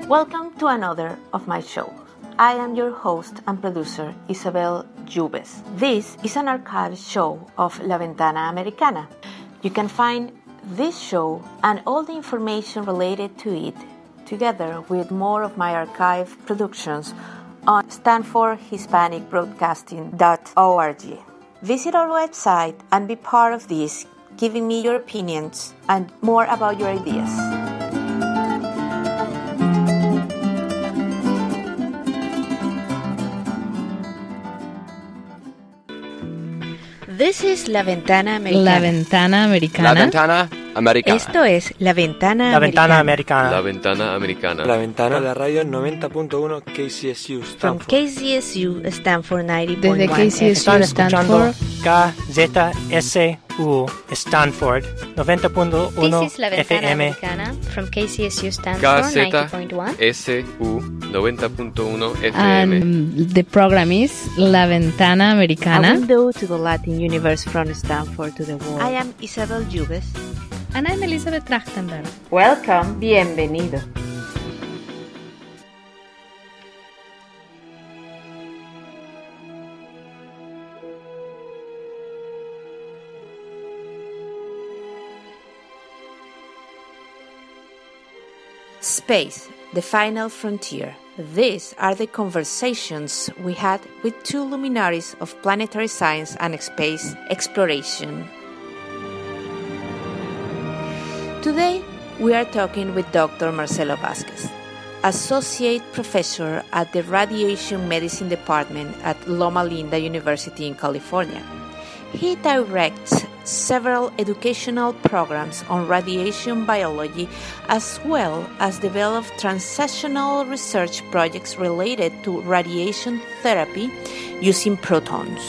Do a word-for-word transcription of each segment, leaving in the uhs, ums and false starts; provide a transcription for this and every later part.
Welcome to another of my shows. I am your host and producer, Isabel Jubes. This is an archive show of La Ventana Americana. You can find this show and all the information related to it, together with more of my archive productions, on stanford hispanic broadcasting dot org. Visit our website and be part of this, giving me your opinions and more about your ideas. This is La Ventana Americana. La Ventana Americana. La Ventana Americana. Esto es La Ventana La Ventana Americana. Americana. La Ventana Americana. La Ventana, la radio noventa punto uno K C S U From Stanford. K C S U Stanford ninety point one. Desde K C S U Están escuchando Stanford. K Z S U Stanford noventa punto uno This is La F Ventana M. Americana from K C S U Stanford ninety point one. K Z S U noventa punto uno F M. And the program is La Ventana A Americana. window to the Latin universe from Stanford to the world. I am Isabel Jubes. And I'm Elizabeth Trachtenberg. Welcome, bienvenido. Space, the final frontier. These are the conversations we had with two luminaries of planetary science and space exploration. Today, we are talking with Doctor Marcelo Vázquez, Associate Professor at the Radiation Medicine Department at Loma Linda University in California. He directs several educational programs on radiation biology, as well as develop translational research projects related to radiation therapy using protons.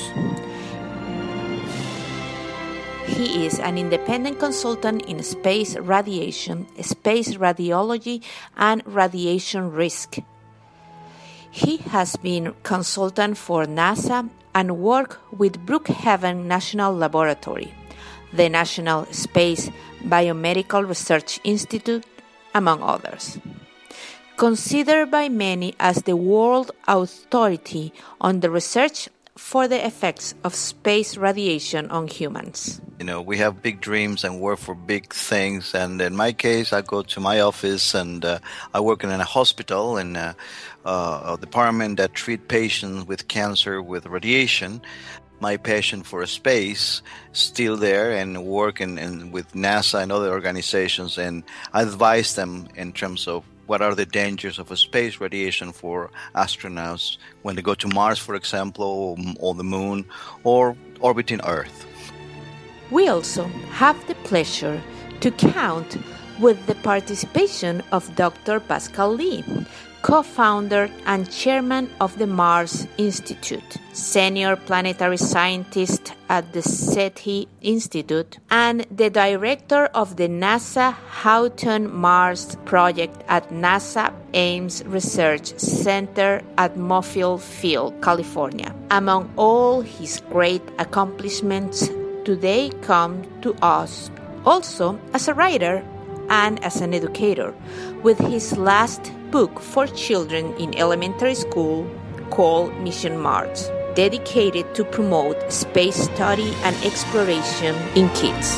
He is an independent consultant in space radiation, space radiology, and radiation risk. He has been consultant for NASA and worked with Brookhaven National Laboratory, the National Space Biomedical Research Institute, among others. Considered by many as the world authority on the research for the effects of space radiation on humans. You know, we have big dreams and work for big things. And in my case, I go to my office and uh, I work in a hospital in a, uh, a department that treat patients with cancer with radiation. My passion for space still there, and work in, in with NASA and other organizations, and I advise them in terms of what are the dangers of a space radiation for astronauts when they go to Mars, for example, or the moon, or orbiting Earth. We also have the pleasure to count with the participation of Doctor Pascal Lee, co-founder and chairman of the Mars Institute, senior planetary scientist at the SETI Institute, and the director of the NASA Houghton Mars Project at NASA Ames Research Center at Moorfield Field, California. Among all his great accomplishments, today come to us also as a writer and as an educator, with his last book for children in elementary school called Mission Mars, dedicated to promote space study and exploration in kids.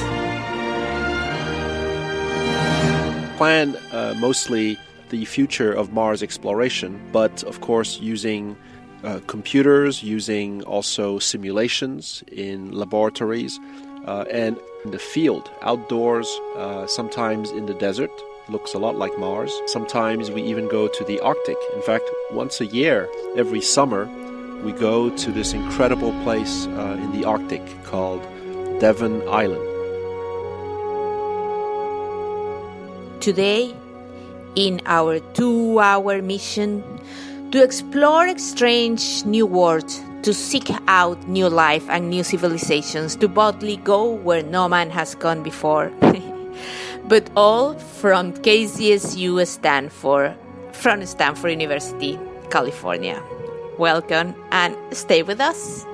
Plan uh, mostly the future of Mars exploration, but of course using uh, computers, using also simulations in laboratories, uh, and in the field, outdoors, uh, sometimes in the desert. Looks a lot like Mars. Sometimes we even go to the Arctic. In fact, once a year, every summer, we go to this incredible place uh, in the Arctic called Devon Island. Today, in our two-hour mission to explore strange new worlds, to seek out new life and new civilizations, to boldly go where no man has gone before. But all from K C S U Stanford, from Stanford University, California. Welcome and stay with us.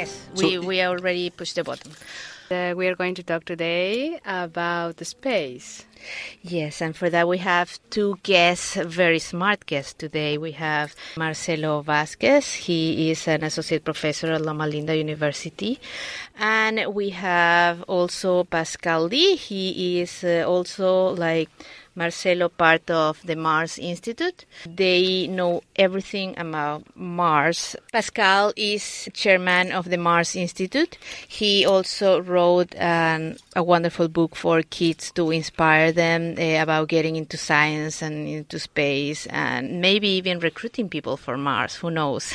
Yes, we, so, we already pushed the button. Uh, we are going to talk today about the space. Yes, and for that we have two guests, very smart guests today. We have Marcelo Vázquez. He is an associate professor at Loma Linda University. And we have also Pascal Lee. He is uh, also, like Marcelo, part of the Mars Institute. They know everything about Mars. Pascal is chairman of the Mars Institute. He also wrote an, a wonderful book for kids to inspire them uh, about getting into science and into space and maybe even recruiting people for Mars. Who knows?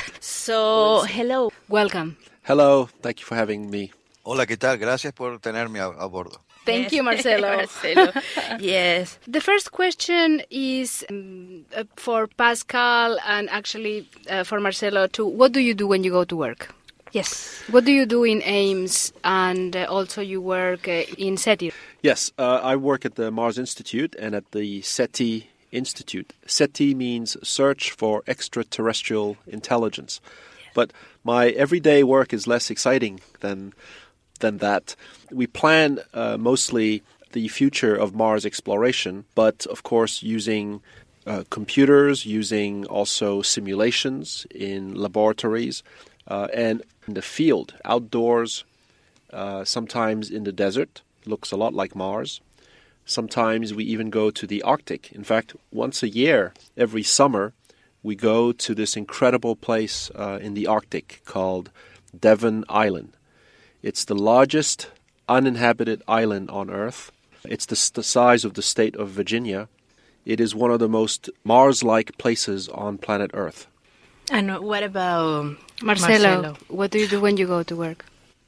So, hello. Welcome. Hello. Thank you for having me. Hola, ¿qué tal? Gracias por tenerme a, a bordo. Thank yes. you, Marcelo. Marcelo. Yes. The first question is um, uh, for Pascal and actually uh, for Marcelo too. What do you do when you go to work? Yes. What do you do in Ames and uh, also you work uh, in SETI? Yes, uh, I work at the Mars Institute and at the SETI Institute. SETI means Search for Extraterrestrial Intelligence. Yes. But my everyday work is less exciting than than that. We plan uh, mostly the future of Mars exploration, but of course using uh, computers, using also simulations in laboratories, uh, and in the field, outdoors, uh, sometimes in the desert. Looks a lot like Mars. Sometimes we even go to the Arctic. In fact, once a year, every summer, we go to this incredible place uh, in the Arctic called Devon Island. It's the largest uninhabited island on Earth. It's the, the size of the state of Virginia. It is one of the most Mars-like places on planet Earth. And what about Marcelo? Marcelo? What do you do when you go to work?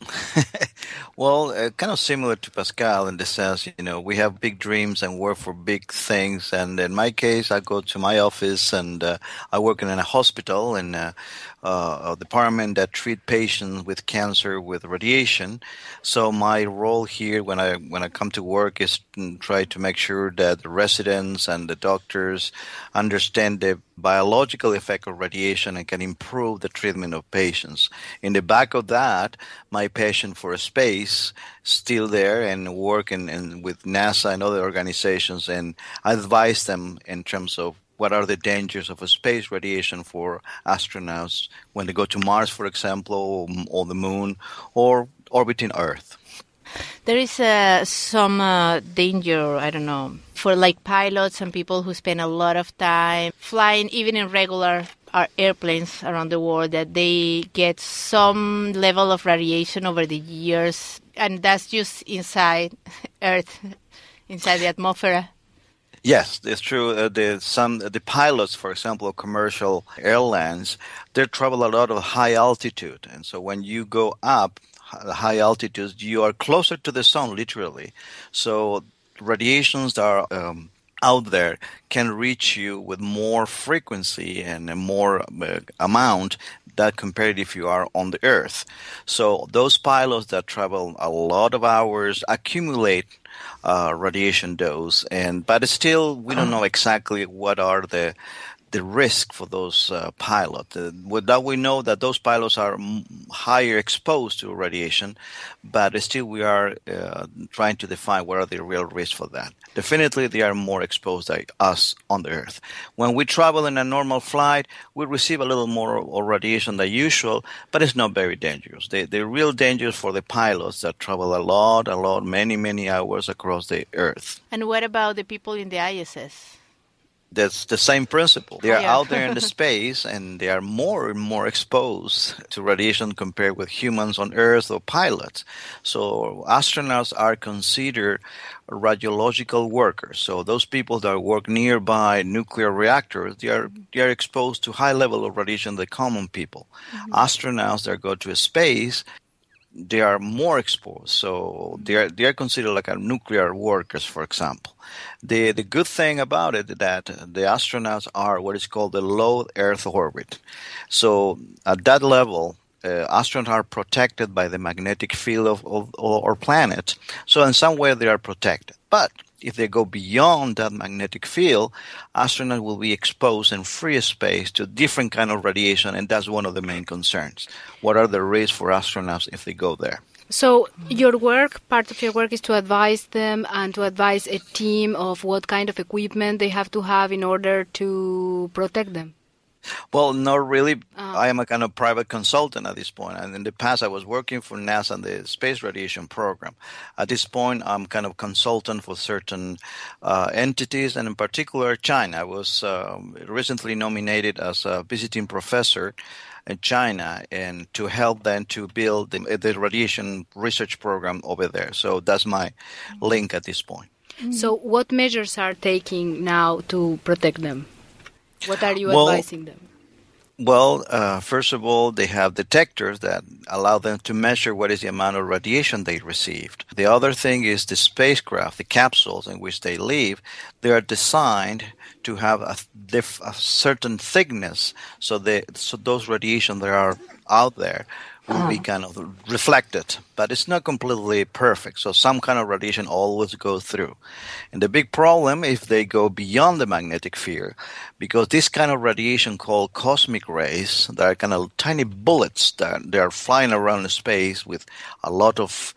Well, uh, kind of similar to Pascal in the sense, you know, we have big dreams and work for big things. And in my case, I go to my office and uh, I work in a hospital in a, uh, a department that treat patients with cancer with radiation. So my role here when I when I come to work is to try to make sure that the residents and the doctors understand the biological effect of radiation and can improve the treatment of patients. In the back of that, my passion for space still there and work in, in, with NASA and other organizations, and I advise them in terms of what are the dangers of a space radiation for astronauts when they go to Mars, for example, or the moon, or orbiting Earth. There is uh, some uh, danger, I don't know, for like pilots and people who spend a lot of time flying, even in regular uh, airplanes around the world, that they get some level of radiation over the years, and that's just inside Earth, inside the atmosphere. Yes, it's true. Uh, the some the pilots, for example, of commercial airlines, they travel a lot of high altitude, and so when you go up high altitudes, you are closer to the sun, literally. So radiations that are um, out there can reach you with more frequency and a more uh, amount that compared if you are on the Earth. So those pilots that travel a lot of hours accumulate uh, radiation dose, and but still we don't know exactly what are the the risk for those uh, pilots. Uh, with that, we know that those pilots are m- higher exposed to radiation, but still we are uh, trying to define what are the real risks for that. Definitely, they are more exposed than us on the Earth. When we travel in a normal flight, we receive a little more radiation than usual, but it's not very dangerous. The, the real danger for the pilots that travel a lot, a lot, many, many hours across the Earth. And what about the people in the I S S? That's the same principle. They are yeah. out there in the space, and they are more and more exposed to radiation compared with humans on Earth or pilots. So astronauts are considered radiological workers. So those people that work nearby nuclear reactors, they are they are exposed to high level of radiation than common people. Mm-hmm. Astronauts that go to space, they are more exposed, so they are they are considered like a nuclear workers, for example. The the good thing about it is that the astronauts are what is called the low Earth orbit. So at that level, uh, astronauts are protected by the magnetic field of, of, of our planet. So in some way they are protected. But if they go beyond that magnetic field, astronauts will be exposed in free space to different kind of radiation, and that's one of the main concerns. What are the risks for astronauts if they go there? So your work, part of your work is to advise them and to advise a team of what kind of equipment they have to have in order to protect them. Well, not really. Oh. I am a kind of private consultant at this point. And in the past, I was working for NASA and the Space Radiation Program. At this point, I'm kind of consultant for certain uh, entities, and in particular, China. I was uh, recently nominated as a visiting professor in China and to help them to build the, the radiation research program over there. So that's my link at this point. So what measures are taking now to protect them? What are you well, advising them? Well, uh, first of all, they have detectors that allow them to measure what is the amount of radiation they received. The other thing is the spacecraft, the capsules in which they live, they are designed to have a, diff, a certain thickness, so they, so those radiation that are out there will uh-huh. be kind of reflected, but it's not completely perfect. So some kind of radiation always goes through. And the big problem if they go beyond the magnetic field, because this kind of radiation called cosmic rays, they are kind of tiny bullets that they are flying around space with a lot of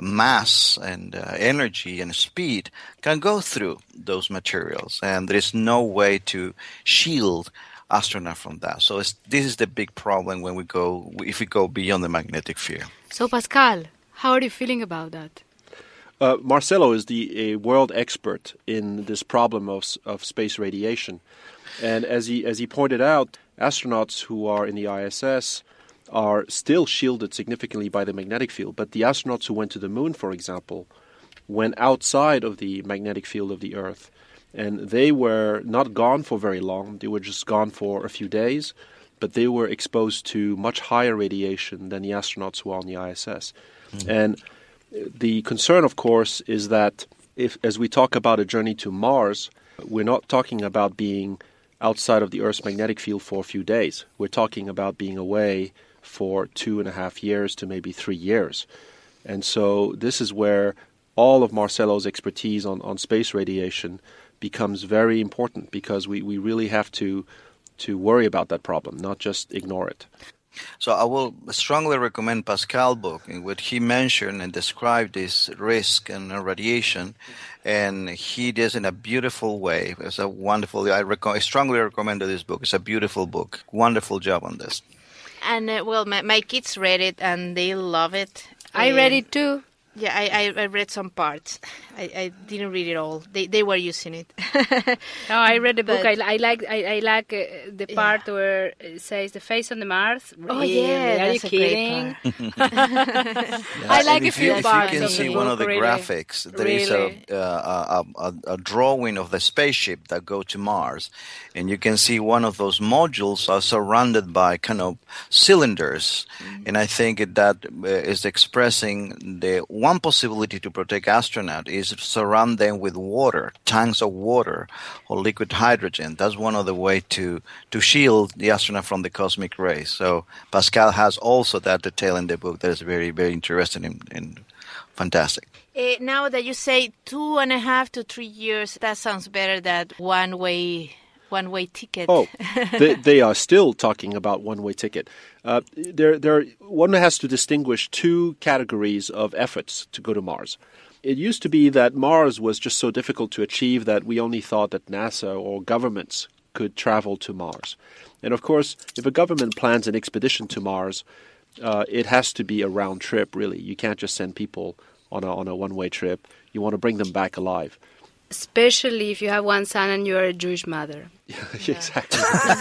mass and uh, energy and speed, can go through those materials. And there is no way to shield astronaut from that. So it's, this is the big problem when we go, if we go beyond the magnetic field. So Pascal, how are you feeling about that? Uh, Marcelo is the a world expert in this problem of of space radiation, and as he as he pointed out, astronauts who are in the I S S are still shielded significantly by the magnetic field. But the astronauts who went to the moon, for example, went outside of the magnetic field of the Earth. And they were not gone for very long. They were just gone for a few days, but they were exposed to much higher radiation than the astronauts who are on the I S S. Mm-hmm. And the concern, of course, is that if, as we talk about a journey to Mars, we're not talking about being outside of the Earth's magnetic field for a few days. We're talking about being away for two and a half years to maybe three years. And so this is where all of Marcelo's expertise on, on space radiation becomes very important, because we, we really have to to worry about that problem, not just ignore it. So I will strongly recommend Pascal's book, in which he mentioned and described this risk and radiation, and he does in a beautiful way. It's a wonderful. I, rec- I strongly recommend this book. It's a beautiful book. Wonderful job on this. And uh, well, my, my kids read it and they love it. I uh, read it too. Yeah, I, I read some parts. I, I didn't read it all. They they were using it. No, I read the book. I, I like I, I like uh, the part yeah. where it says the face on the Mars. Oh really? yeah, are that's you a kidding? great part. Yeah, I like a few you, parts. If you can of see the one book, of the really. graphics, there really. is a, uh, a, a a drawing of the spaceship that go to Mars, and you can see one of those modules are surrounded by kind of cylinders, mm-hmm. and I think that uh, is expressing the one possibility to protect astronauts is surround them with water, tanks of water or liquid hydrogen. That's one of the ways to, to shield the astronaut from the cosmic rays. So Pascal has also that detail in the book that is very, very interesting and, and fantastic. Uh, now that you say two and a half to three years, that sounds better than one-way one-way ticket. Oh, they, they are still talking about one-way ticket. Uh, there, there. One has to distinguish two categories of efforts to go to Mars. It used to be that Mars was just so difficult to achieve that we only thought that NASA or governments could travel to Mars. And of course, if a government plans an expedition to Mars, uh, it has to be a round trip, really. You can't just send people on a, on a one-way trip. You want to bring them back alive. Especially if you have one son and you're a Jewish mother. Yeah, exactly.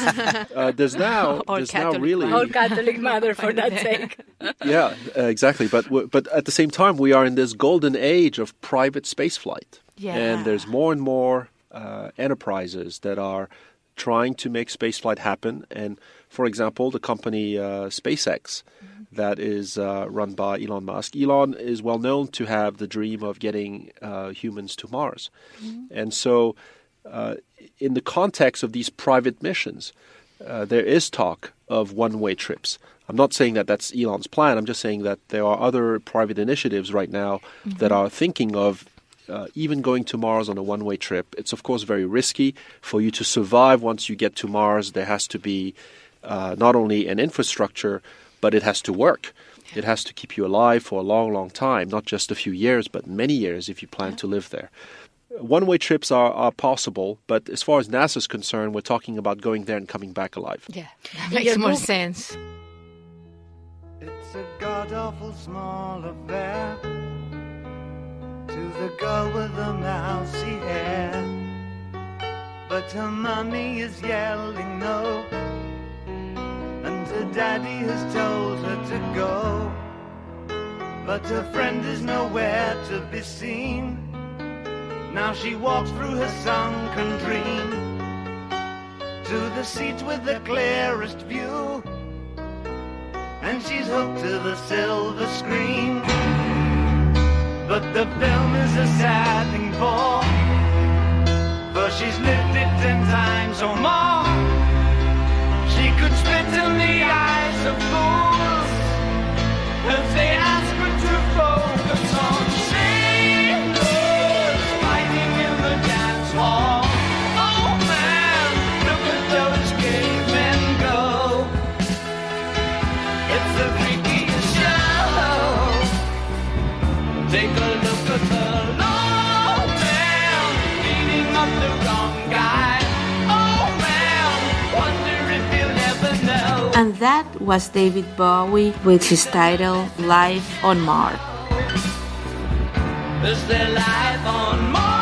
uh, there's now, or there's now Catholic really, or Catholic mother for that sake. Yeah, uh, exactly. But w- but at the same time, we are in this golden age of private spaceflight, yeah. and there's more and more uh, enterprises that are trying to make spaceflight happen. And for example, the company uh, SpaceX. That is uh, run by Elon Musk. Elon is well known to have the dream of getting uh, humans to Mars. Mm-hmm. And so uh, in the context of these private missions, uh, there is talk of one-way trips. I'm not saying that that's Elon's plan. I'm just saying that there are other private initiatives right now mm-hmm. that are thinking of uh, even going to Mars on a one-way trip, it's of course very risky. For you to survive once you get to Mars, there has to be uh, not only an infrastructure, but it has to work. It has to keep you alive for a long, long time, not just a few years, but many years if you plan to live there. One-way trips are, are possible, but as far as NASA is concerned, we're talking about going there and coming back alive. Yeah, that makes more sense. It's a god-awful small affair to the girl with the mousy hair, but her mummy is yelling no, and her daddy has told her to go, but her friend is nowhere to be seen. Now she walks through her sunken dream to the seat with the clearest view, and she's hooked to the silver screen. But the film is a sad thing for, for she's lived it ten times or more. She could spit in the eyes of fools if they ask her to focus on sailors fighting in the dance hall. Oh man, look at those cavemen go. It's the freakiest show. Take a look at the long man beating up the wrong guy. Oh man, wonder if you'll ever know. And that was David Bowie with his title Life on Mars. Is there life on Mars?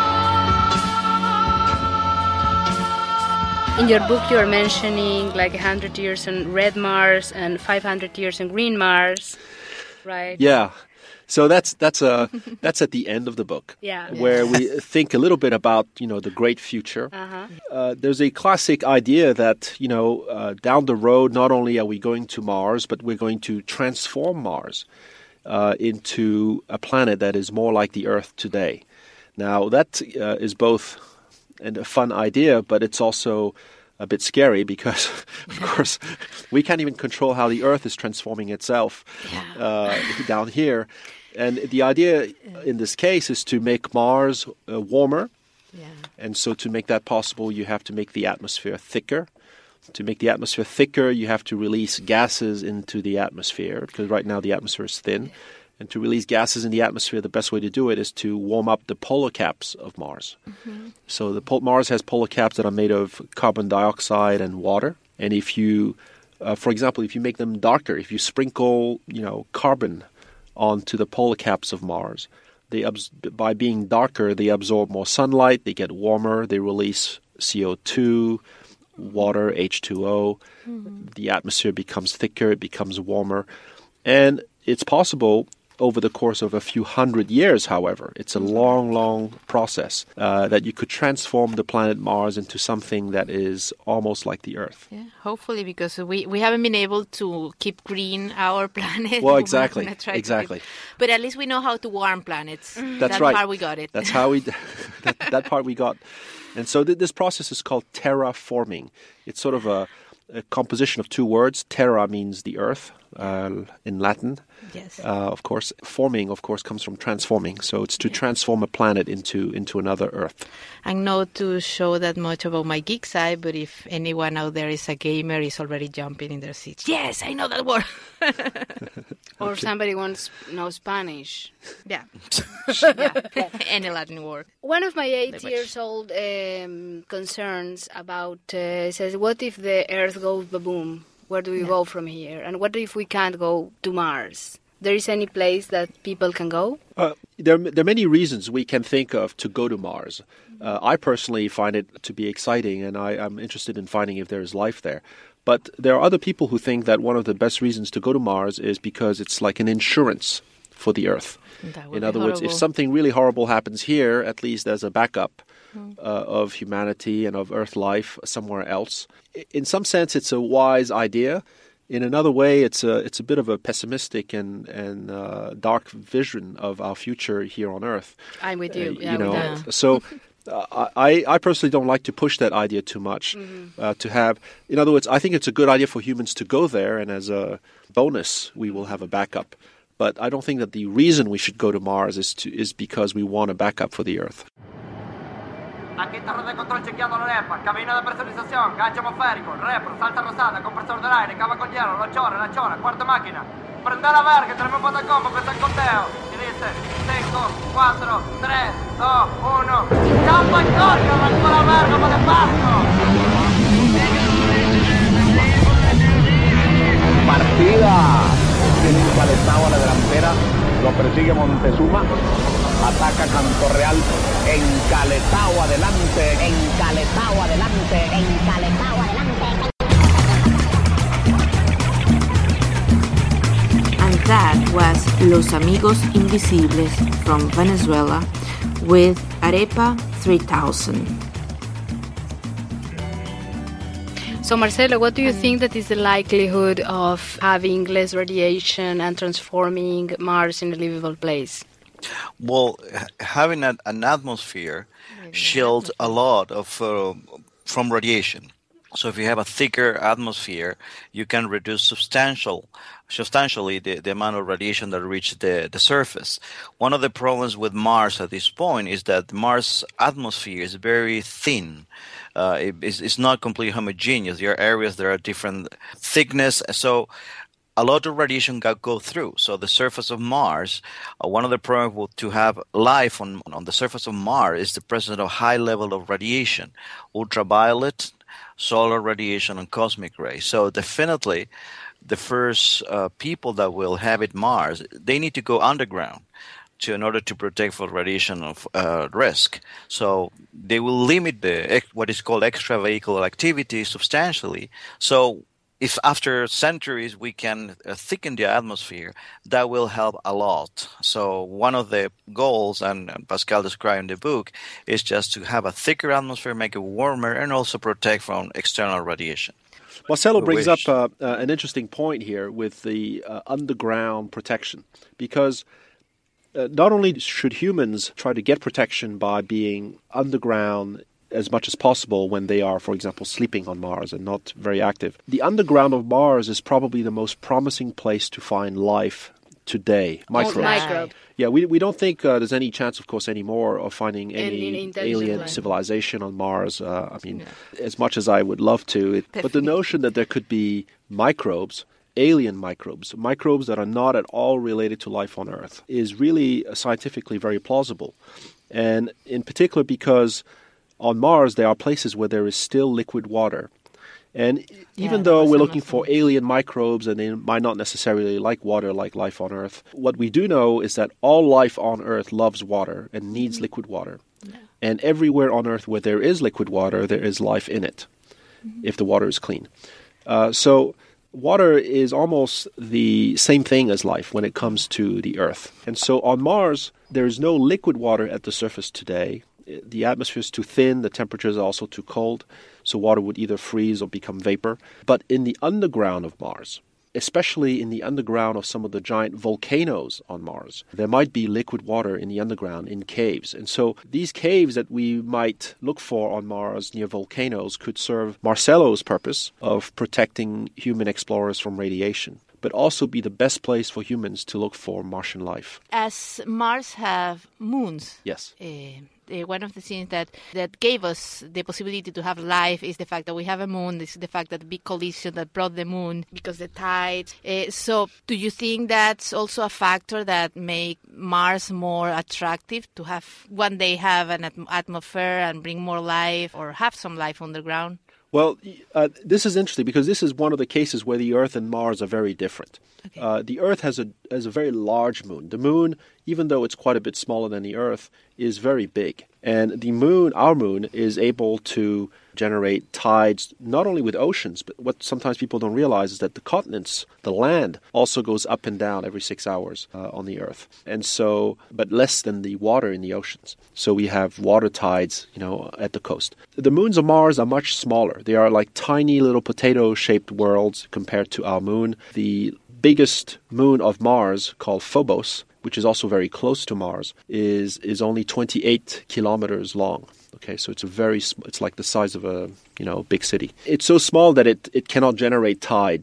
In your book, you're mentioning like one hundred years on red Mars and five hundred years on green Mars, right? Yeah. So that's that's uh, that's at the end of the book, Yeah. where we think a little bit about, you know, the great future. Uh-huh. Uh, there's a classic idea that, you know, uh, down the road, not only are we going to Mars, but we're going to transform Mars uh, into a planet that is more like the Earth today. Now, that uh, is both a fun idea, but it's also a bit scary because, of course, we can't even control how the Earth is transforming itself Yeah. uh, down here. And the idea in this case is to make Mars uh, warmer. Yeah. And so to make that possible, you have to make the atmosphere thicker. To make the atmosphere thicker, you have to release gases into the atmosphere, because right now the atmosphere is thin. And to release gases in the atmosphere, the best way to do it is to warm up the polar caps of Mars. Mm-hmm. So the pol- Mars has polar caps that are made of carbon dioxide and water. And if you, uh, for example, if you make them darker, if you sprinkle, you know, carbon onto the polar caps of Mars, they abs- by being darker, they absorb more sunlight, they get warmer, they release C O two, water, H two O. Mm-hmm. The atmosphere becomes thicker, it becomes warmer. And it's possible over the course of a few hundred years, however, it's a long, long process, uh, that you could transform the planet Mars into something that is almost like the Earth. Yeah, hopefully, because we, we haven't been able to keep green our planet. Well, We're exactly, gonna try to exactly. keep- But at least we know how to warm planets. That's that right. part we got it. That's how we, that, that part we got. And so th- this process is called terraforming. It's sort of a, a composition of two words. Terra means the earth uh, in Latin. Yes. Uh, of course, forming, of course, comes from transforming. So it's to yeah. transform a planet into into another Earth. And not to show that much about my geek side, but if anyone out there is a gamer, is already jumping in their seats. Yes, I know that word. Or somebody wants to know Spanish. Yeah. yeah. Any Latin word. One of my eight years old um, concerns about uh, says, what if the Earth goes ba-boom? Where do we yeah. go from here? And what if we can't go to Mars? There is any place that people can go? Uh, there, there are many reasons we can think of to go to Mars. Uh, I personally find it to be exciting, and I, I'm interested in finding if there is life there. But there are other people who think that one of the best reasons to go to Mars is because it's like an insurance for the Earth. In other words, if something really horrible happens here, at least there's a backup mm. uh, of humanity and of Earth life somewhere else. In some sense, it's a wise idea. In another way, it's a it's a bit of a pessimistic and and uh, dark vision of our future here on Earth. I'm with you. Uh, yeah, you know, with that. so. Uh, I, I personally don't like to push that idea too much. Mm-hmm. Uh, to have, in other words, I think it's a good idea for humans to go there, and as a bonus, we will have a backup. But I don't think that the reason we should go to Mars is to is because we want a backup for the Earth. Aquí torre de control chequeando la arepa, cabina de presurización, gancho atmosférico, repro, salsa rosada, compresor del aire, cava con hielo, la chora, la chora, cuarta máquina. Prende la verga, tenemos un patacón porque está el conteo. Y dice cinco, cuatro, tres, dos, uno. ¡Campa en corto! ¡Arrancó la verga para el pasto! Partida. Tiene encalestado a la delantera. Lo persigue Montezuma. Ataca Canto Real. Encaletado adelante. Encaletado adelante. Encaletado adelante. And that was Los Amigos Invisibles from Venezuela with Arepa three thousand. So, Marcelo, what do you think that is the likelihood of having less radiation and transforming Mars in a livable place? Well, having an, an atmosphere shields a lot of uh, from radiation. So if you have a thicker atmosphere, you can reduce substantial, substantially the, the amount of radiation that reaches the, the surface. One of the problems with Mars at this point is that Mars' atmosphere is very thin. Uh, it, it's, it's not completely homogeneous. There are areas that are different thickness. So a lot of radiation can go through. So the surface of Mars, uh, one of the problems to have life on, on the surface of Mars is the presence of high level of radiation, ultraviolet, solar radiation, and cosmic rays. So definitely the first uh, people that will inhabit Mars, they need to go underground to in order to protect from radiation of uh, risk. So they will limit the what is called extravehicular activity substantially. So if after centuries we can uh, thicken the atmosphere, that will help a lot. So one of the goals, and, and Pascal described in the book, is just to have a thicker atmosphere, make it warmer, and also protect from external radiation. Marcelo brings up uh, uh, an interesting point here with the uh, underground protection, because uh, not only should humans try to get protection by being underground as much as possible when they are, for example, sleeping on Mars and not very active. The underground of Mars is probably the most promising place to find life today. Microbes. Oh, microbe. Yeah, we we don't think uh, there's any chance, of course, anymore of finding any, any alien life. civilization on Mars. Uh, I mean, yeah. as much as I would love to. It, but the notion that there could be microbes, alien microbes, microbes that are not at all related to life on Earth, is really uh, scientifically very plausible. And in particular because on Mars, there are places where there is still liquid water. And even yeah, though we're looking for alien microbes and they might not necessarily like water like life on Earth, what we do know is that all life on Earth loves water and needs mm-hmm. liquid water. Yeah. And everywhere on Earth where there is liquid water, there is life in it, mm-hmm. if the water is clean. Uh, so water is almost the same thing as life when it comes to the Earth. And so on Mars, there is no liquid water at the surface today. The atmosphere is too thin, the temperatures are also too cold, so water would either freeze or become vapor. But in the underground of Mars, especially in the underground of some of the giant volcanoes on Mars, there might be liquid water in the underground in caves. And so these caves that we might look for on Mars near volcanoes could serve Marcelo's purpose of protecting human explorers from radiation, but also be the best place for humans to look for Martian life. As Mars have moons. Yes. Uh, Uh, one of the things that, that gave us the possibility to have life is the fact that we have a moon. This is the fact that the big collision that brought the moon because the tides. Uh, so do you think that's also a factor that make Mars more attractive to have one day have an atm- atmosphere and bring more life or have some life underground? Well, uh, this is interesting because this is one of the cases where the Earth and Mars are very different. Okay. Uh, the Earth has a has a very large moon. The moon, even though it's quite a bit smaller than the Earth, is very big. And the moon, our moon, is able to generate tides not only with oceans, but what sometimes people don't realize is that the continents, the land, also goes up and down every six hours uh, on the Earth. And so, but less than the water in the oceans. So we have water tides, you know, at the coast. The moons of Mars are much smaller. They are like tiny little potato-shaped worlds compared to our moon. The biggest moon of Mars, called Phobos, which is also very close to Mars, is is only twenty-eight kilometers long. Okay, so it's a very it's like the size of a you know big city. It's so small that it, it cannot generate tides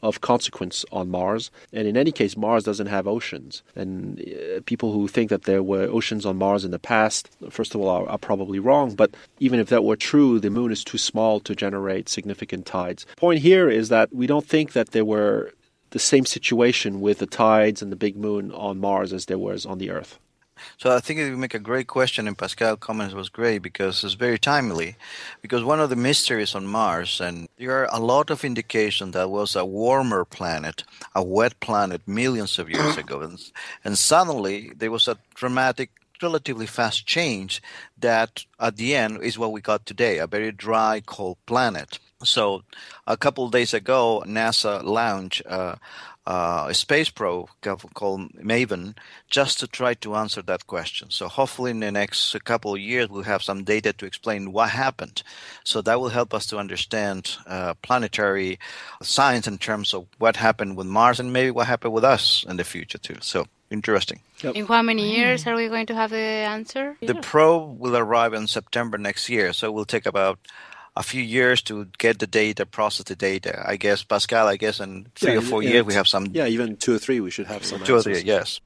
of consequence on Mars. And in any case, Mars doesn't have oceans. And uh, people who think that there were oceans on Mars in the past, first of all, are, are probably wrong. But even if that were true, the moon is too small to generate significant tides. Point here is that we don't think that there were the same situation with the tides and the big moon on Mars as there was on the Earth. So I think you make a great question, and Pascal's comments was great because it's very timely. Because one of the mysteries on Mars, and there are a lot of indication that was a warmer planet, a wet planet millions of years ago, and, and suddenly there was a dramatic, relatively fast change that at the end is what we got today, a very dry, cold planet. So a couple of days ago, NASA launched uh, uh, a space probe called MAVEN just to try to answer that question. So hopefully in the next couple of years, we'll have some data to explain what happened. So that will help us to understand uh, planetary science in terms of what happened with Mars and maybe what happened with us in the future too. So interesting. Yep. In how many years are we going to have the answer? The probe will arrive in September next year. So it will take about a few years to get the data, process the data. I guess, Pascal, I guess in three yeah, or four yeah, years we have some... Yeah, even two or three we should have some Two answers. or three, yes.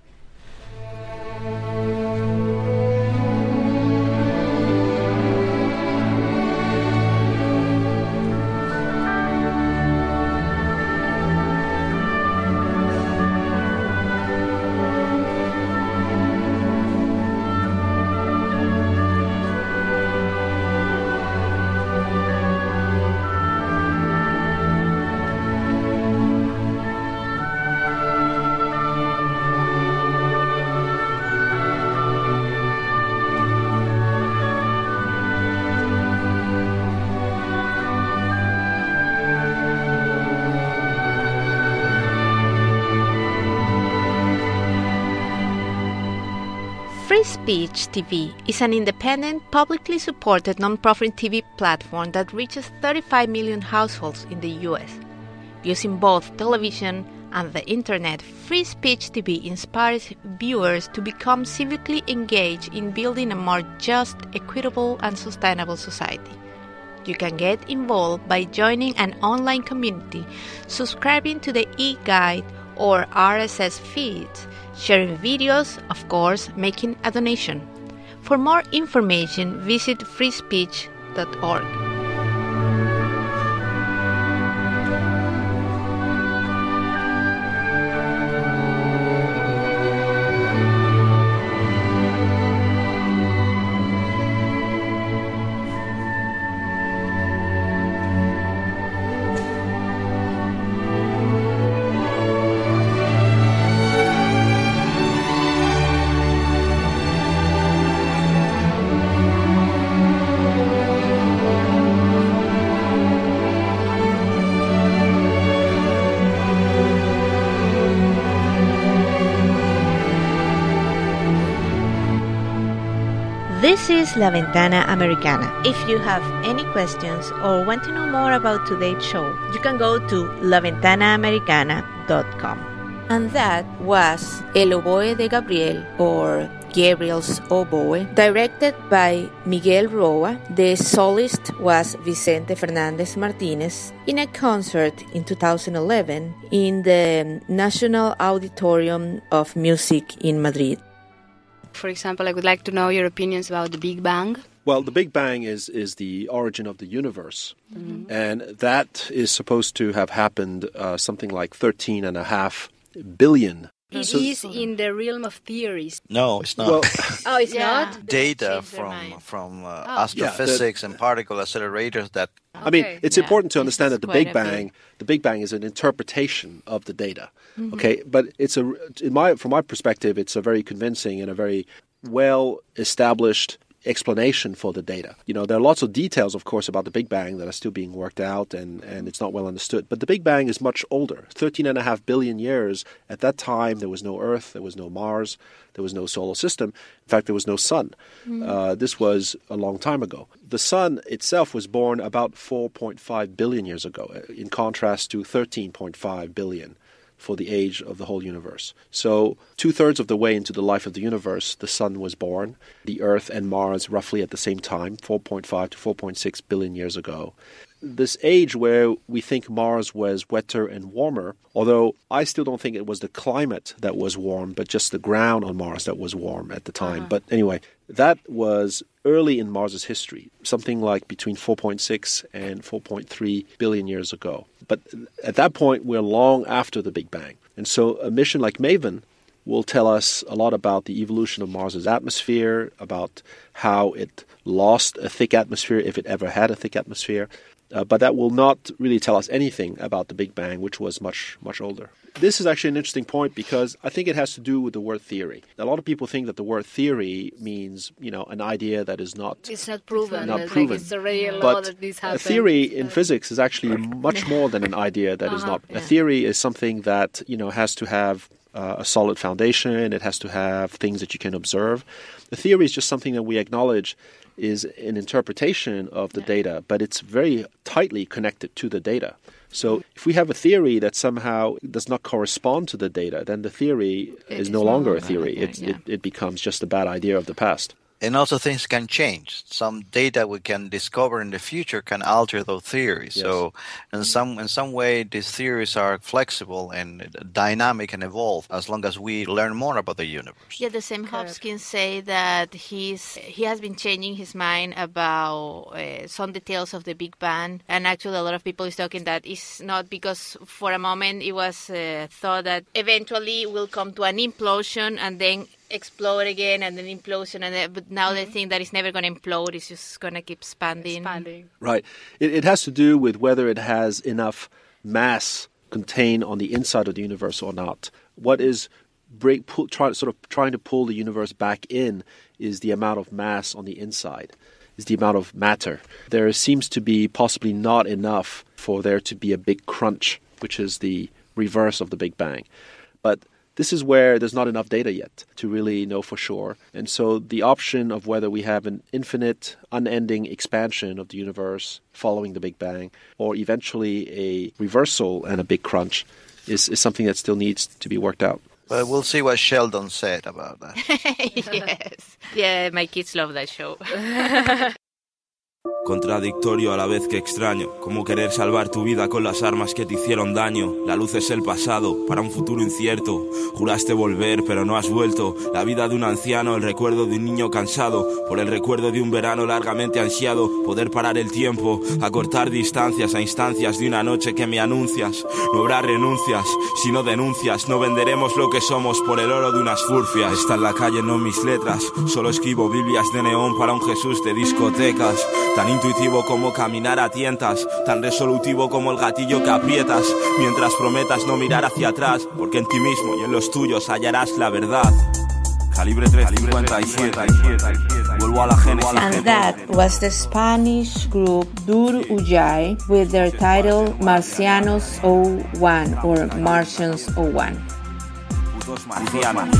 Free Speech T V is an independent, publicly supported non-profit T V platform that reaches thirty-five million households in the U S. Using both television and the internet, Free Speech T V inspires viewers to become civically engaged in building a more just, equitable, and sustainable society. You can get involved by joining an online community, subscribing to the e-guide or R S S feeds, sharing videos, of course, making a donation. For more information, visit free speech dot org. This is La Ventana Americana. If you have any questions or want to know more about today's show, you can go to la ventana americana dot com. And that was El Oboe de Gabriel, or Gabriel's Oboe, directed by Miguel Roa. The soloist was Vicente Fernandez Martinez in a concert in two thousand eleven in the National Auditorium of Music in Madrid. For example, I would like to know your opinions about the Big Bang. Well, the Big Bang is, is the origin of the universe. Mm-hmm. And that is supposed to have happened uh, something like thirteen and a half billion. It so, is in the realm of theories. No, it's not. Well, oh, it's yeah. not? Data from, from uh, oh. astrophysics yeah, the, and particle accelerators that... Okay. I mean, it's yeah. important to understand that the Big Bang, the Big Bang is an interpretation of the data. Mm-hmm. Okay, but it's a, in my, from my perspective, it's a very convincing and a very well-established explanation for the data. You know, there are lots of details, of course, about the Big Bang that are still being worked out, and, and it's not well understood. But the Big Bang is much older, thirteen and a half billion years. At that time, there was no Earth, there was no Mars, there was no solar system. In fact, there was no sun. Mm. Uh, this was a long time ago. The sun itself was born about four point five billion years ago, in contrast to thirteen point five billion for the age of the whole universe. So two-thirds of the way into the life of the universe, the sun was born. The Earth and Mars roughly at the same time, four point five to four point six billion years ago. this age where we think Mars was wetter and warmer, although I still don't think it was the climate that was warm, but just the ground on Mars that was warm at the time. Uh-huh. But anyway, that was early in Mars's history, something like between four point six and four point three billion years ago. But at that point, we're long after the Big Bang. And so a mission like MAVEN will tell us a lot about the evolution of Mars's atmosphere, about how it lost a thick atmosphere, if it ever had a thick atmosphere. Uh, but that will not really tell us anything about the Big Bang, which was much, much older. This is actually an interesting point because I think it has to do with the word theory. A lot of people think that the word theory means, you know, an idea that is not... It's not proven. Not it's proven. Like it's already a law but that this a happens. theory in physics is actually much more than an idea that uh-huh, is not... Yeah. A theory is something that, you know, has to have uh, a solid foundation. It has to have things that you can observe. The theory is just something that we acknowledge is an interpretation of the yeah. data, but it's very tightly connected to the data. So if we have a theory that somehow does not correspond to the data, then the theory it is no longer a theory. Like that, yeah. it, it, it becomes just a bad idea of the past. And also things can change. Some data we can discover in the future can alter those theories. Yes. So in some in some way, these theories are flexible and dynamic and evolve as long as we learn more about the universe. Yeah, the same Hopkins say that he's he has been changing his mind about uh, some details of the Big Bang. And actually a lot of people is talking that it's not because for a moment it was uh, thought that eventually we'll come to an implosion and then explode again and then implosion, and then, but now mm-hmm. they think that it's never going to implode, it's just going to keep expanding. expanding. Right. It, it has to do with whether it has enough mass contained on the inside of the universe or not. What is break, pull, try, sort of trying to pull the universe back in is the amount of mass on the inside, is the amount of matter. There seems to be possibly not enough for there to be a big crunch, which is the reverse of the Big Bang. But this is where there's not enough data yet to really know for sure. And so the option of whether we have an infinite, unending expansion of the universe following the Big Bang or eventually a reversal and a big crunch is, is something that still needs to be worked out. Well, we'll see what Sheldon said about that. Yes. Yeah, my kids love that show. Contradictorio a la vez que extraño, como querer salvar tu vida con las armas que te hicieron daño. La luz es el pasado, para un futuro incierto. Juraste volver, pero no has vuelto. La vida de un anciano, el recuerdo de un niño cansado. Por el recuerdo de un verano largamente ansiado. Poder parar el tiempo, acortar distancias a instancias de una noche que me anuncias. No habrá renuncias, si no denuncias. No venderemos lo que somos por el oro de unas furcias. Está en la calle, no mis letras. Solo escribo Biblias de neón para un Jesús de discotecas. Tan intuitivo como caminar a tientas, tan resolutivo como el gatillo que aprietas, mientras prometas no mirar hacia atrás, porque en ti mismo y en los tuyos hallarás la verdad. Calibre tres cincuenta y siete. Vuelvo a la génesis. And that was the Spanish group Dur Uyay with their title Marcianos oh one or Martians oh one. Putos marcianos.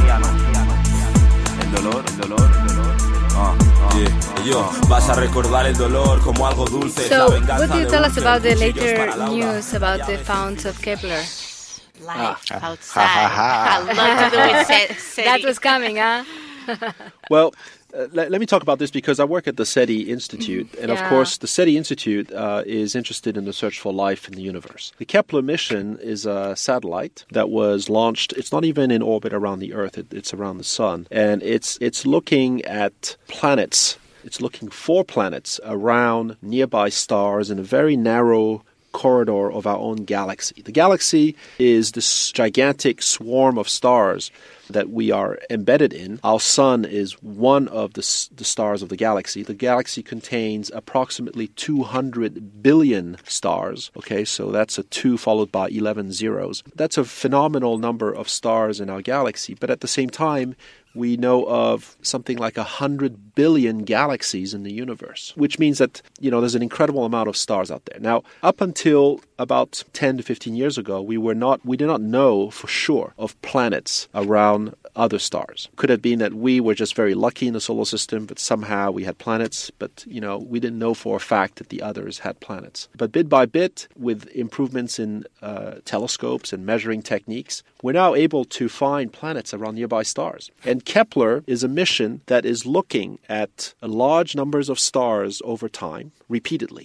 El dolor, el dolor, el dolor. Uh, uh, yeah. Yo, vas a recordar el dolor como algo dulce. So, what do you tell us about the later news about the founds of Kepler? Life ah. outside. I love to do it. Se- that was coming, huh? Well, uh, let, let me talk about this because I work at the SETI Institute. And yeah. of course, the SETI Institute uh, is interested in the search for life in the universe. The Kepler mission is a satellite that was launched. It's not even in orbit around the Earth. It, it's around the sun. And it's it's looking at planets. It's looking for planets around nearby stars in a very narrow corridor of our own galaxy. The galaxy is this gigantic swarm of stars that we are embedded in. Our sun is one of the, the stars of the galaxy. The galaxy contains approximately two hundred billion stars. Okay, so that's a two followed by eleven zeros. That's a phenomenal number of stars in our galaxy, but at the same time, we know of something like one hundred billion galaxies in the universe, which means that, you know, there's an incredible amount of stars out there. Now, up until about ten to fifteen years ago, we were not, we did not know for sure of planets around other stars. Could have been that we were just very lucky in the solar system, but somehow we had planets, but, you know, we didn't know for a fact that the others had planets. But bit by bit, with improvements in uh, telescopes and measuring techniques, we're now able to find planets around nearby stars. And Kepler is a mission that is looking at large numbers of stars over time, repeatedly.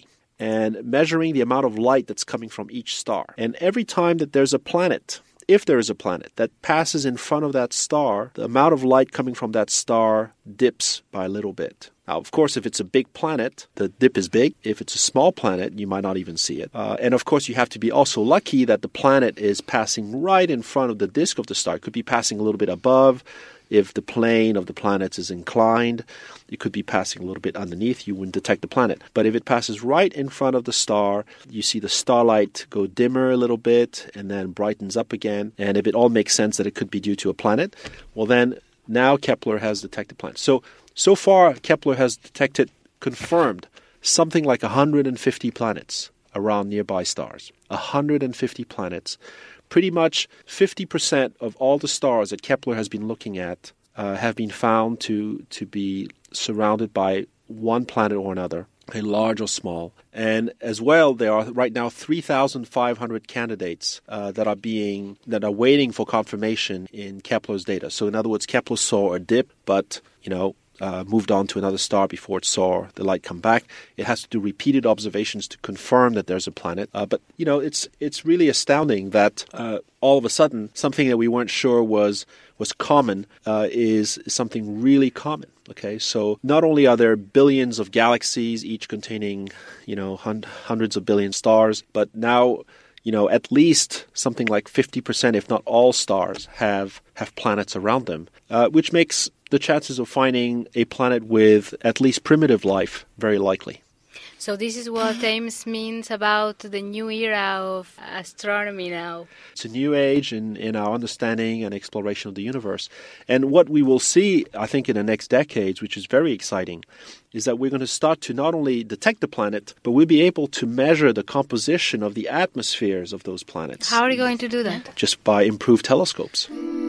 and measuring the amount of light that's coming from each star. And every time that there's a planet, if there is a planet that passes in front of that star, the amount of light coming from that star dips by a little bit. Now, of course, if it's a big planet, the dip is big. If it's a small planet, you might not even see it. Uh, and of course, you have to be also lucky that the planet is passing right in front of the disk of the star. It could be passing a little bit above. If the plane of the planet is inclined, it could be passing a little bit underneath. You wouldn't detect the planet. But if it passes right in front of the star, you see the starlight go dimmer a little bit and then brightens up again. And if it all makes sense that it could be due to a planet, well then, now Kepler has detected planets. So, so far, Kepler has detected, confirmed, something like one hundred fifty planets around nearby stars. one hundred fifty planets. Pretty much fifty percent of all the stars that Kepler has been looking at uh, have been found to, to be surrounded by one planet or another, a large or small. And as well, there are right now three thousand five hundred candidates uh, that are being that are waiting for confirmation in Kepler's data. So in other words, Kepler saw a dip, but you know. Uh, moved on to another star before it saw the light come back. It has to do repeated observations to confirm that there's a planet. Uh, but, you know, it's it's really astounding that uh, all of a sudden something that we weren't sure was was common uh, is something really common. Okay, so not only are there billions of galaxies, each containing, you know, hun- hundreds of billion stars, but now, you know, at least something like fifty percent, if not all stars, have, have planets around them, uh, which makes the chances of finding a planet with at least primitive life very likely. So this is what Ames means about the new era of astronomy now. It's a new age in, in our understanding and exploration of the universe. And what we will see, I think, in the next decades, which is very exciting, is that we're going to start to not only detect the planet, but we'll be able to measure the composition of the atmospheres of those planets. How are you going to do that? Just by improved telescopes.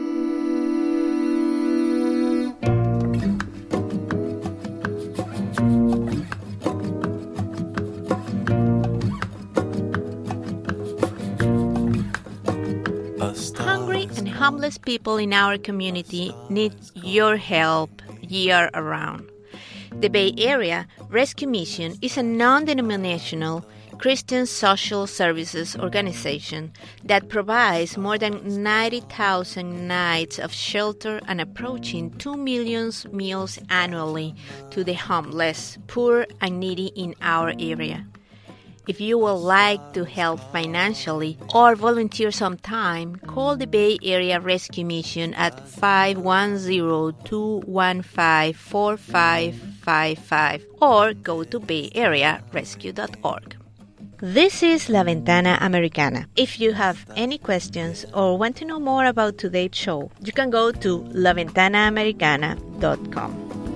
Homeless people in our community need your help year around. The Bay Area Rescue Mission is a non-denominational Christian social services organization that provides more than ninety thousand nights of shelter and approaching two million meals annually to the homeless, poor, and needy in our area. If you would like to help financially or volunteer some time, call the Bay Area Rescue Mission at five one zero, two one five, four five five five or go to bay area rescue dot org. This is La Ventana Americana. If you have any questions or want to know more about today's show, you can go to la ventana americana dot com.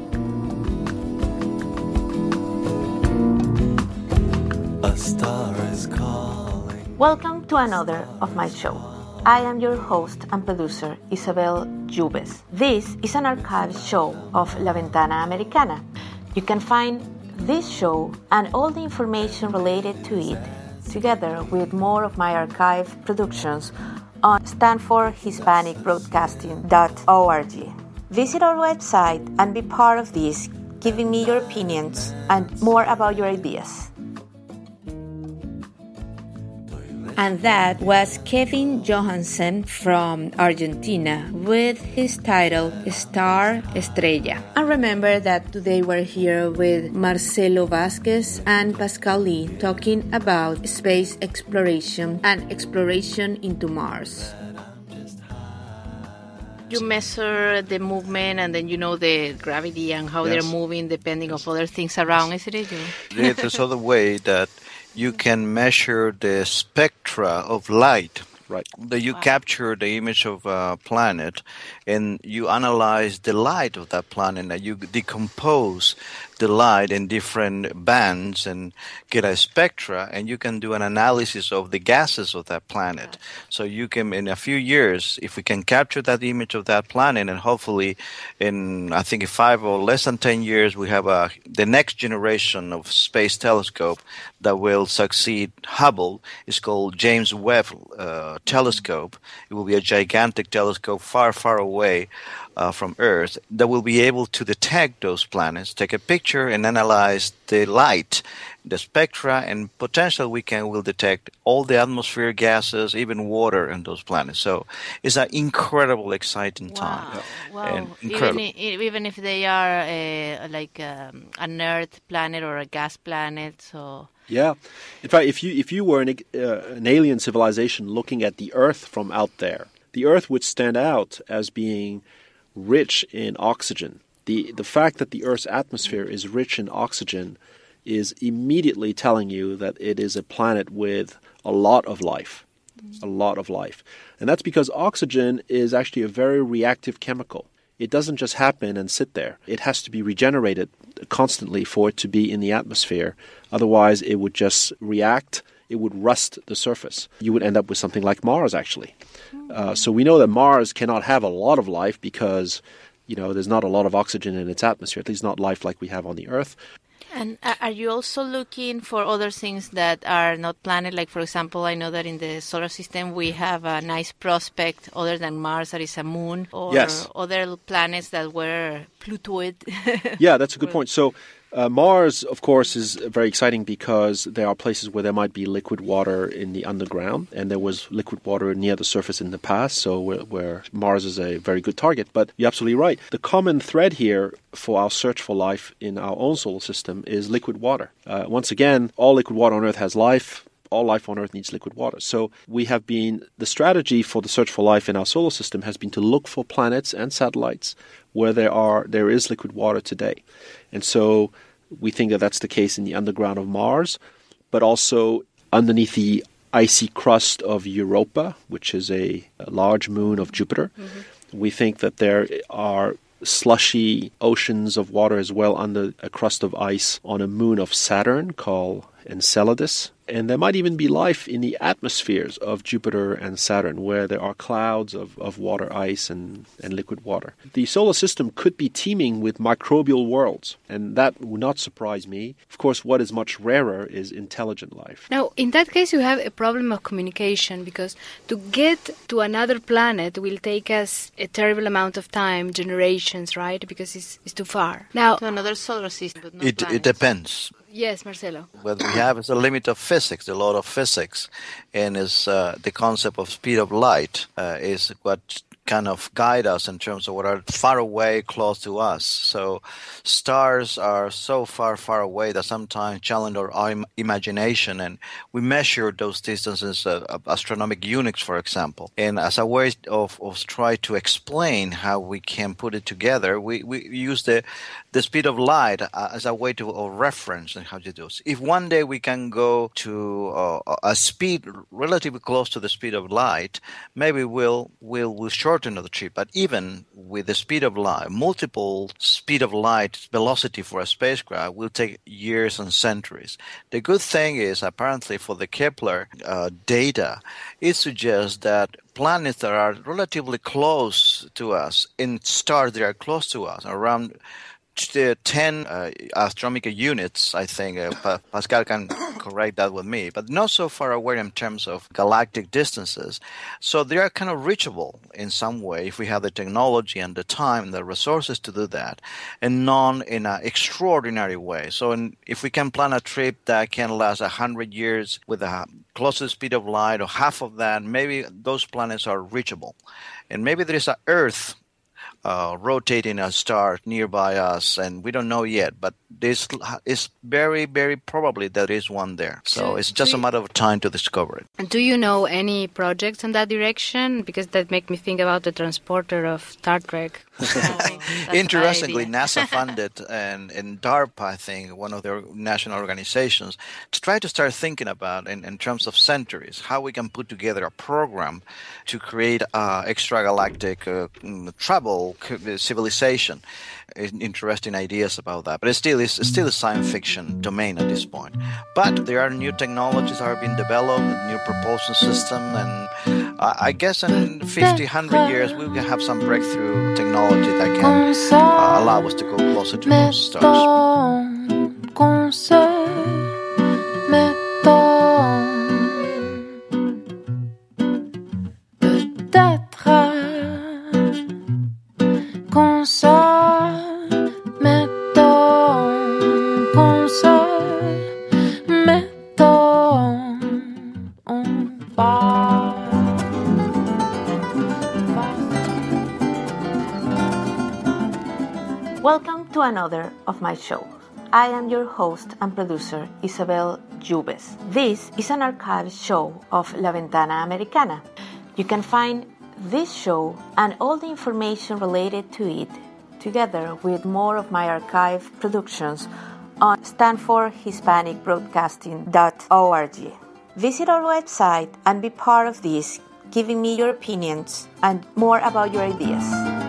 A star is calling. Welcome to another of my show. I am your host and producer, Isabel Jubes. This is an archive show of La Ventana Americana. You can find this show and all the information related to it, together with more of my archive productions, on stanford hispanic broadcasting dot org. Visit our website and be part of this, giving me your opinions and more about your ideas. And that was Kevin Johansen from Argentina with his title Star Estrella. And remember that today we're here with Marcelo Vázquez and Pascal Lee talking about space exploration and exploration into Mars. You measure the movement and then you know the gravity and how yes. they're moving depending yes. on other things around, isn't it? There's this other way that you can measure the spectra of light. Right. That you wow. capture the image of a planet and you analyze the light of that planet and you decompose the light in different bands and get a spectra, and you can do an analysis of the gases of that planet. So you can, in a few years, if we can capture that image of that planet, and hopefully in, I think, in five or less than ten years, we have a the next generation of space telescope that will succeed Hubble. It's called James Webb uh, telescope. It will be a gigantic telescope far, far away uh, from Earth that will be able to detect those planets, take a picture capture and analyze the light, the spectra, and potentially we can will detect all the atmosphere gases, even water in those planets. So it's an incredible, exciting time. Wow. And Wow. incredible. Even, i- even if they are uh, like um, an Earth planet or a gas planet, so... Yeah, in fact, if you if you were an, uh, an alien civilization looking at the Earth from out there, the Earth would stand out as being rich in oxygen. The the fact that the Earth's atmosphere is rich in oxygen is immediately telling you that it is a planet with a lot of life, a lot of life, and that's because oxygen is actually a very reactive chemical. It doesn't just happen and sit there. It has to be regenerated constantly for it to be in the atmosphere. Otherwise, it would just react. It would rust the surface. You would end up with something like Mars, actually. Uh, so we know that Mars cannot have a lot of life because, you know, there's not a lot of oxygen in its atmosphere, at least not life like we have on the Earth. And uh, are you also looking for other things that are not planet? Like, for example, I know that in the solar system we have a nice prospect other than Mars that is a moon, or Yes. other planets that were Plutoid. Yeah, that's a good point. So uh, Mars, of course, is very exciting because there are places where there might be liquid water in the underground, and there was liquid water near the surface in the past, so where, where Mars is a very good target. But you're absolutely right. The common thread here for our search for life in our own solar system is liquid water. Uh, once again, all liquid water on Earth has life. All life on Earth needs liquid water. So we have been, the strategy for the search for life in our solar system has been to look for planets and satellites where there are there is liquid water today. And so we think that that's the case in the underground of Mars, but also underneath the icy crust of Europa, which is a, a large moon of Jupiter. Mm-hmm. We think that there are slushy oceans of water as well under a crust of ice on a moon of Saturn called Enceladus. And there might even be life in the atmospheres of Jupiter and Saturn, where there are clouds of, of water ice and, and liquid water. The solar system could be teeming with microbial worlds, and that would not surprise me. Of course, what is much rarer is intelligent life. Now, in that case, you have a problem of communication, because to get to another planet will take us a terrible amount of time, generations, right? Because it's, it's too far. Now, to another solar system, but not It, planets. it depends. Yes, Marcelo. What we have is a limit of physics, the law of physics, and is uh, the concept of speed of light uh, is what kind of guide us in terms of what are far away, close to us. So stars are so far, far away that sometimes challenge our im- imagination, and we measure those distances, uh, astronomical units, for example. And as a way of, of try to explain how we can put it together, we, we use the the speed of light uh, as a way to of reference and how to do it. If one day we can go to uh, a speed relatively close to the speed of light, maybe we'll we'll we'll shorten the trip. But even with the speed of light, multiple speed of light velocity for a spacecraft will take years and centuries. The good thing is, apparently, for the Kepler uh, data, it suggests that planets that are relatively close to us, in stars that are close to us, around ten uh, astronomical units, I think. Uh, pa- Pascal can correct that with me, but not so far away in terms of galactic distances. So they are kind of reachable in some way if we have the technology and the time and the resources to do that, and none in an extraordinary way. So in, if we can plan a trip that can last one hundred years with a close to the speed of light or half of that, maybe those planets are reachable. And maybe there is an Earth Uh, rotating a star nearby us, and we don't know yet, but this is very, very probably there is one there. So Do- it's just do a you- matter of time to discover it. And do you know any projects in that direction? Because that make me think about the transporter of Star Trek. Interestingly, NASA funded and, and DARPA, I think, one of their national organizations, to try to start thinking about, in, in terms of centuries, how we can put together a program to create uh, extragalactic uh, mm, travel civilization. Interesting ideas about that, but it still is still a science fiction domain at this point. But there are new technologies that are being developed, new propulsion system, and uh, I guess in fifty, one hundred years we will have some breakthrough technology that can uh, allow us to go closer to those stars. Qu'on se mettons Welcome to another of my shows. I am your host and producer, Isabel Jubes. This is an archive show of La Ventana Americana. You can find this show and all the information related to it, together with more of my archive productions, on stanford hispanic broadcasting dot org. Visit our website and be part of this, giving me your opinions and more about your ideas.